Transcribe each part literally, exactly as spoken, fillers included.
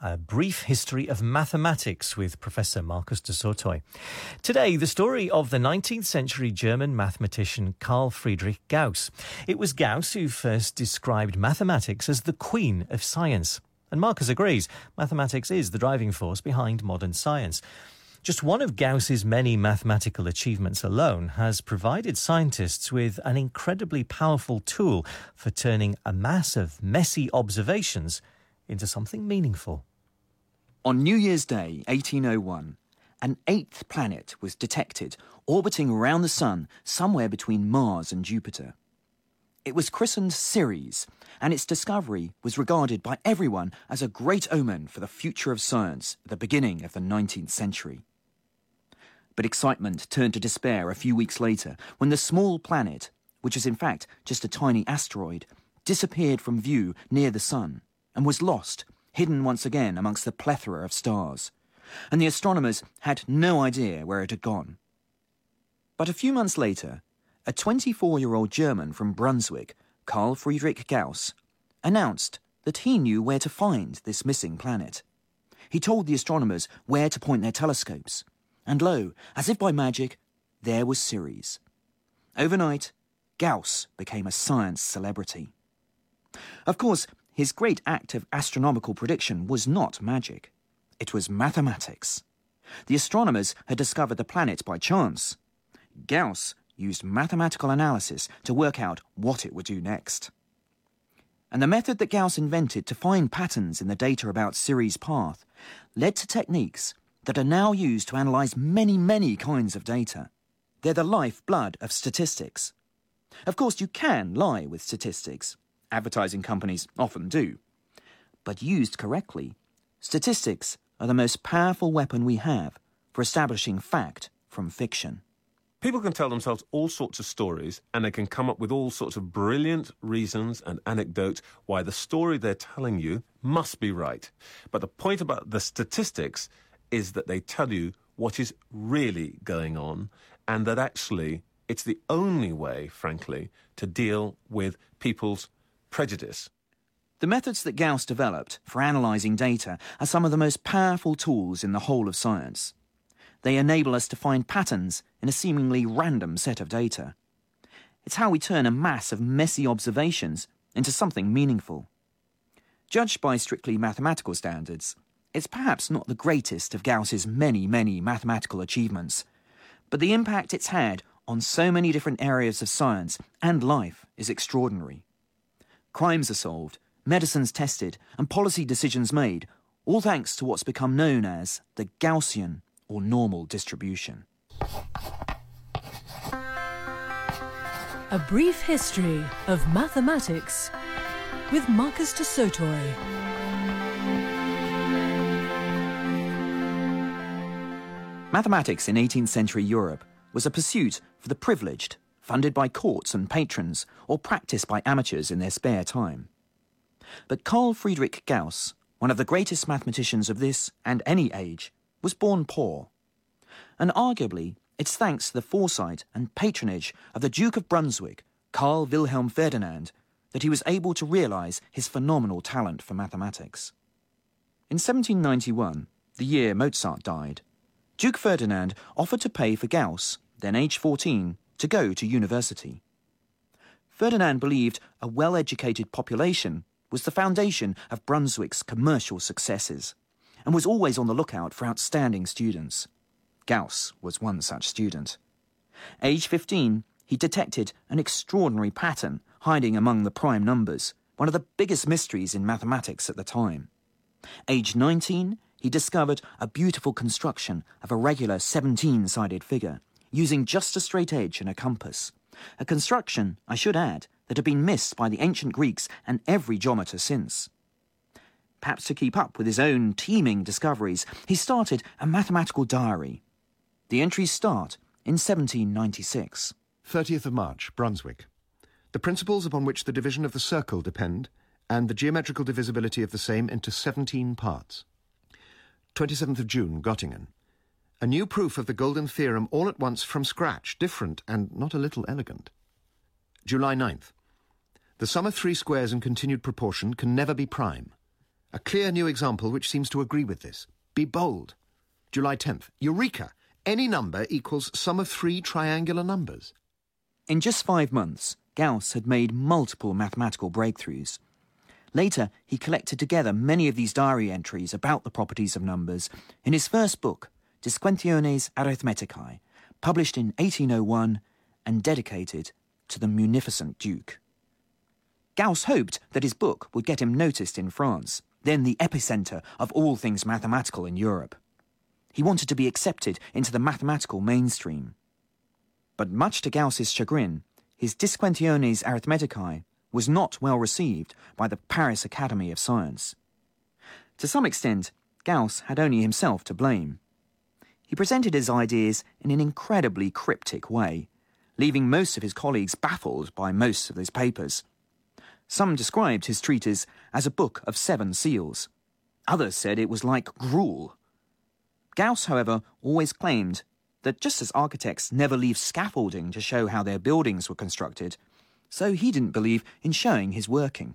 A Brief History of Mathematics with Professor Marcus de Sautoy. Today, the story of the nineteenth century German mathematician Carl Friedrich Gauss. It was Gauss who first described mathematics as the queen of science. And Marcus agrees, mathematics is the driving force behind modern science. Just one of Gauss's many mathematical achievements alone has provided scientists with an incredibly powerful tool for turning a mass of messy observations into something meaningful. On New Year's Day, eighteen oh one, an eighth planet was detected orbiting around the Sun somewhere between Mars and Jupiter. It was christened Ceres, and its discovery was regarded by everyone as a great omen for the future of science at the beginning of the nineteenth century. But excitement turned to despair a few weeks later when the small planet, which is in fact just a tiny asteroid, disappeared from view near the Sun and was lost, hidden once again amongst the plethora of stars, and the astronomers had no idea where it had gone. But a few months later, a twenty-four-year-old German from Brunswick, Carl Friedrich Gauss, announced that he knew where to find this missing planet. He told the astronomers where to point their telescopes, and lo, as if by magic, there was Ceres. Overnight, Gauss became a science celebrity. Of course, his great act of astronomical prediction was not magic. It was mathematics. The astronomers had discovered the planet by chance. Gauss used mathematical analysis to work out what it would do next. And the method that Gauss invented to find patterns in the data about Ceres' path led to techniques that are now used to analyse many, many kinds of data. They're the lifeblood of statistics. Of course, you can lie with statistics. Advertising companies often do. But used correctly, statistics are the most powerful weapon we have for establishing fact from fiction. People can tell themselves all sorts of stories, and they can come up with all sorts of brilliant reasons and anecdotes why the story they're telling you must be right. But the point about the statistics is that they tell you what is really going on, and that actually it's the only way, frankly, to deal with people's prejudice. The methods that Gauss developed for analysing data are some of the most powerful tools in the whole of science. They enable us to find patterns in a seemingly random set of data. It's how we turn a mass of messy observations into something meaningful. Judged by strictly mathematical standards, it's perhaps not the greatest of Gauss's many, many mathematical achievements, but the impact it's had on so many different areas of science and life is extraordinary. Crimes are solved, medicines tested, and policy decisions made, all thanks to what's become known as the Gaussian or normal distribution. A Brief History of Mathematics with Marcus de Sautoy. Mathematics in eighteenth century Europe was a pursuit for the privileged, funded by courts and patrons, or practiced by amateurs in their spare time. But Carl Friedrich Gauss, one of the greatest mathematicians of this and any age, was born poor. And arguably, it's thanks to the foresight and patronage of the Duke of Brunswick, Karl Wilhelm Ferdinand, that he was able to realise his phenomenal talent for mathematics. In seventeen ninety-one, the year Mozart died, Duke Ferdinand offered to pay for Gauss, then aged fourteen, to go to university. Ferdinand believed a well-educated population was the foundation of Brunswick's commercial successes, and was always on the lookout for outstanding students. Gauss was one such student. Aged fifteen, he detected an extraordinary pattern hiding among the prime numbers, one of the biggest mysteries in mathematics at the time. Aged nineteen, he discovered a beautiful construction of a regular seventeen-sided figure, using just a straight edge and a compass. A construction, I should add, that had been missed by the ancient Greeks and every geometer since. Perhaps to keep up with his own teeming discoveries, he started a mathematical diary. The entries start in seventeen ninety-six. thirtieth of March, Brunswick. The principles upon which the division of the circle depend, and the geometrical divisibility of the same into seventeen parts. twenty-seventh of June, Göttingen. A new proof of the golden theorem all at once from scratch, different and not a little elegant. July ninth. The sum of three squares in continued proportion can never be prime. A clear new example which seems to agree with this. Be bold. July tenth. Eureka! Any number equals sum of three triangular numbers. In just five months, Gauss had made multiple mathematical breakthroughs. Later, he collected together many of these diary entries about the properties of numbers in his first book, Disquentiones Arithmeticae, published in eighteen oh one and dedicated to the munificent Duke. Gauss hoped that his book would get him noticed in France, then the epicentre of all things mathematical in Europe. He wanted to be accepted into the mathematical mainstream. But much to Gauss's chagrin, his Disquentiones Arithmeticae was not well received by the Paris Academy of Science. To some extent, Gauss had only himself to blame. He presented his ideas in an incredibly cryptic way, leaving most of his colleagues baffled by most of his papers. Some described his treatise as a book of seven seals. Others said it was like gruel. Gauss, however, always claimed that just as architects never leave scaffolding to show how their buildings were constructed, so he didn't believe in showing his working.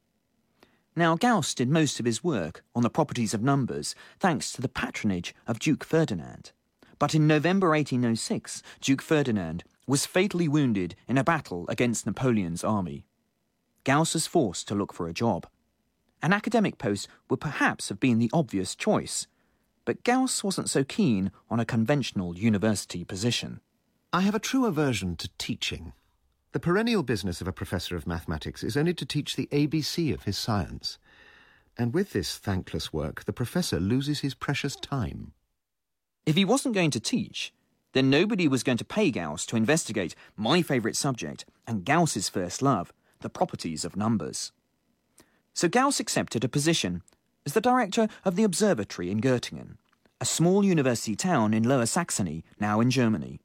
Now, Gauss did most of his work on the properties of numbers thanks to the patronage of Duke Ferdinand. But in November eighteen oh six, Duke Ferdinand was fatally wounded in a battle against Napoleon's army. Gauss was forced to look for a job. An academic post would perhaps have been the obvious choice, but Gauss wasn't so keen on a conventional university position. I have a true aversion to teaching. The perennial business of a professor of mathematics is only to teach the A B C of his science. And with this thankless work, the professor loses his precious time. If he wasn't going to teach, then nobody was going to pay Gauss to investigate my favourite subject and Gauss's first love, the properties of numbers. So Gauss accepted a position as the director of the observatory in Göttingen, a small university town in Lower Saxony, now in Germany.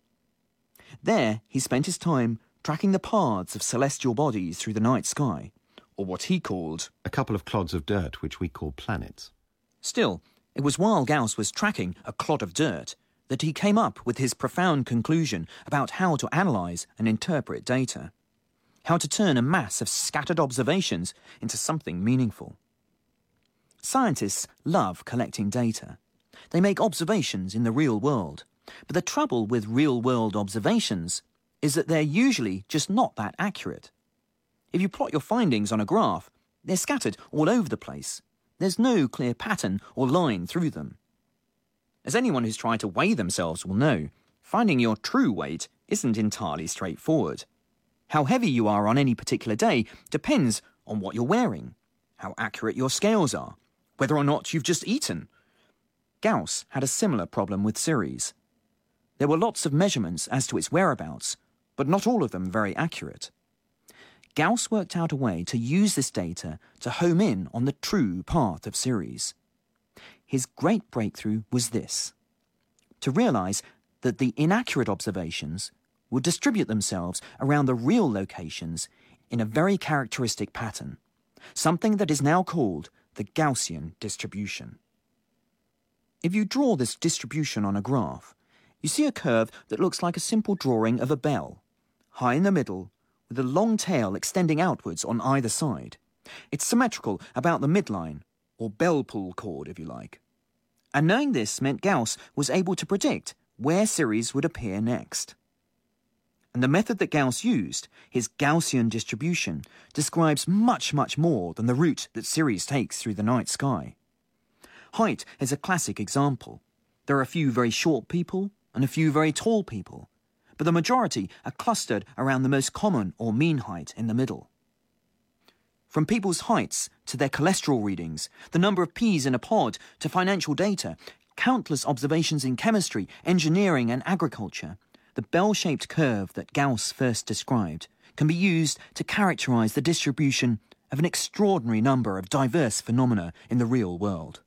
There he spent his time tracking the paths of celestial bodies through the night sky, or what he called a couple of clods of dirt which we call planets. Still, it was while Gauss was tracking a clod of dirt that he came up with his profound conclusion about how to analyse and interpret data, how to turn a mass of scattered observations into something meaningful. Scientists love collecting data. They make observations in the real world, but the trouble with real-world observations is that they're usually just not that accurate. If you plot your findings on a graph, they're scattered all over the place. There's no clear pattern or line through them. As anyone who's tried to weigh themselves will know, finding your true weight isn't entirely straightforward. How heavy you are on any particular day depends on what you're wearing, how accurate your scales are, whether or not you've just eaten. Gauss had a similar problem with Ceres. There were lots of measurements as to its whereabouts, but not all of them very accurate. Gauss worked out a way to use this data to home in on the true path of Ceres. His great breakthrough was this: to realise that the inaccurate observations would distribute themselves around the real locations in a very characteristic pattern, something that is now called the Gaussian distribution. If you draw this distribution on a graph, you see a curve that looks like a simple drawing of a bell, high in the middle, with a long tail extending outwards on either side. It's symmetrical about the midline, or bell pull chord if you like. And knowing this meant Gauss was able to predict where Ceres would appear next. And the method that Gauss used, his Gaussian distribution, describes much, much more than the route that Ceres takes through the night sky. Height is a classic example. There are a few very short people and a few very tall people, but the majority are clustered around the most common or mean height in the middle. From people's heights to their cholesterol readings, the number of peas in a pod to financial data, countless observations in chemistry, engineering and agriculture, the bell-shaped curve that Gauss first described can be used to characterise the distribution of an extraordinary number of diverse phenomena in the real world.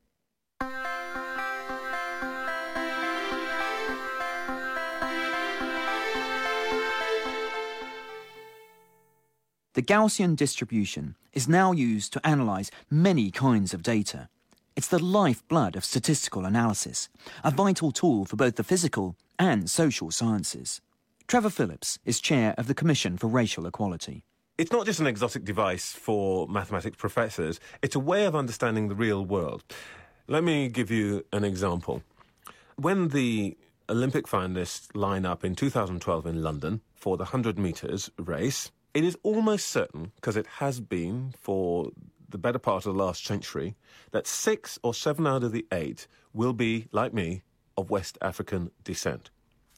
The Gaussian distribution is now used to analyse many kinds of data. It's the lifeblood of statistical analysis, a vital tool for both the physical and social sciences. Trevor Phillips is chair of the Commission for Racial Equality. It's not just an exotic device for mathematics professors. It's a way of understanding the real world. Let me give you an example. When the Olympic finalists line up in two thousand twelve in London for the one hundred metres race, it is almost certain, because it has been for the better part of the last century, that six or seven out of the eight will be, like me, of West African descent.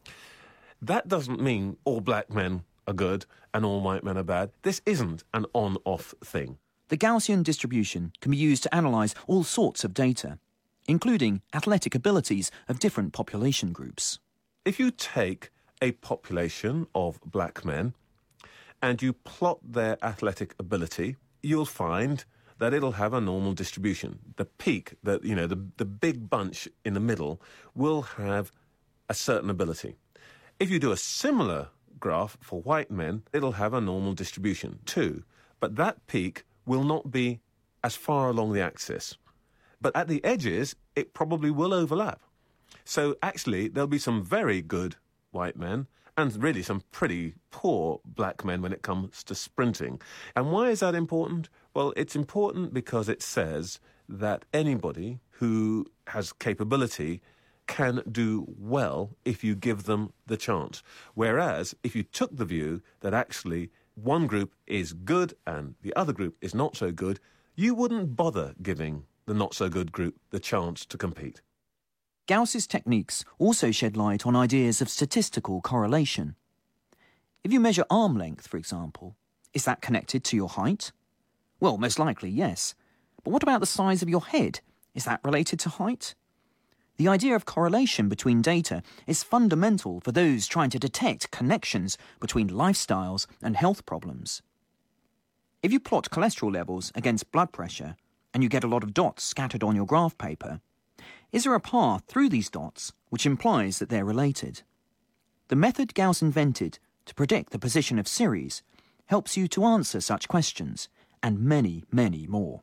That doesn't mean all black men are good and all white men are bad. This isn't an on-off thing. The Gaussian distribution can be used to analyse all sorts of data, including athletic abilities of different population groups. If you take a population of black men and you plot their athletic ability, you'll find that it'll have a normal distribution. The peak, the, you know, the, the big bunch in the middle will have a certain ability. If you do a similar graph for white men, it'll have a normal distribution too. But that peak will not be as far along the axis. But at the edges, it probably will overlap. So actually, there'll be some very good white men and really some pretty poor black men when it comes to sprinting. And why is that important? Well, it's important because it says that anybody who has capability can do well if you give them the chance. Whereas if you took the view that actually one group is good and the other group is not so good, you wouldn't bother giving the not-so-good group the chance to compete. Gauss's techniques also shed light on ideas of statistical correlation. If you measure arm length, for example, is that connected to your height? Well, most likely, yes. But what about the size of your head? Is that related to height? The idea of correlation between data is fundamental for those trying to detect connections between lifestyles and health problems. If you plot cholesterol levels against blood pressure and you get a lot of dots scattered on your graph paper, is there a path through these dots which implies that they're related? The method Gauss invented to predict the position of series helps you to answer such questions and many, many more.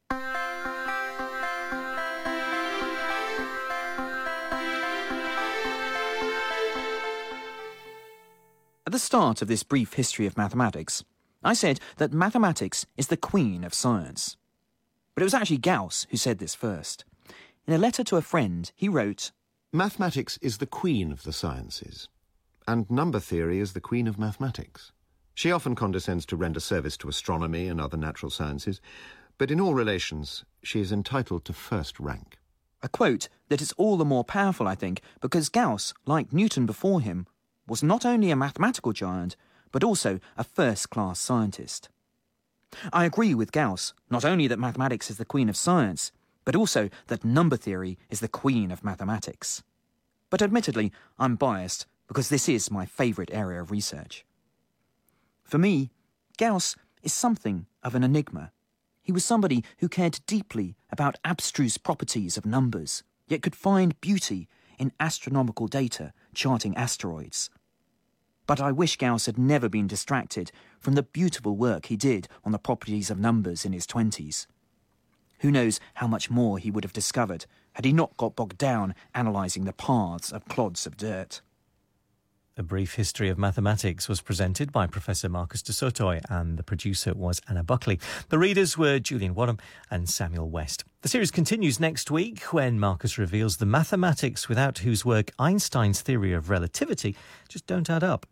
At the start of this brief history of mathematics, I said that mathematics is the queen of science. But it was actually Gauss who said this first. In a letter to a friend, he wrote, "Mathematics is the queen of the sciences, and number theory is the queen of mathematics. She often condescends to render service to astronomy and other natural sciences, but in all relations, she is entitled to first rank." A quote that is all the more powerful, I think, because Gauss, like Newton before him, was not only a mathematical giant, but also a first-class scientist. I agree with Gauss, not only that mathematics is the queen of science, but also that number theory is the queen of mathematics. But admittedly, I'm biased because this is my favourite area of research. For me, Gauss is something of an enigma. He was somebody who cared deeply about abstruse properties of numbers, yet could find beauty in astronomical data charting asteroids. But I wish Gauss had never been distracted from the beautiful work he did on the properties of numbers in his twenties. Who knows how much more he would have discovered had he not got bogged down analysing the paths of clods of dirt. A Brief History of Mathematics was presented by Professor Marcus de Sotoy and the producer was Anna Buckley. The readers were Julian Wadham and Samuel West. The series continues next week when Marcus reveals the mathematics without whose work Einstein's theory of relativity just don't add up.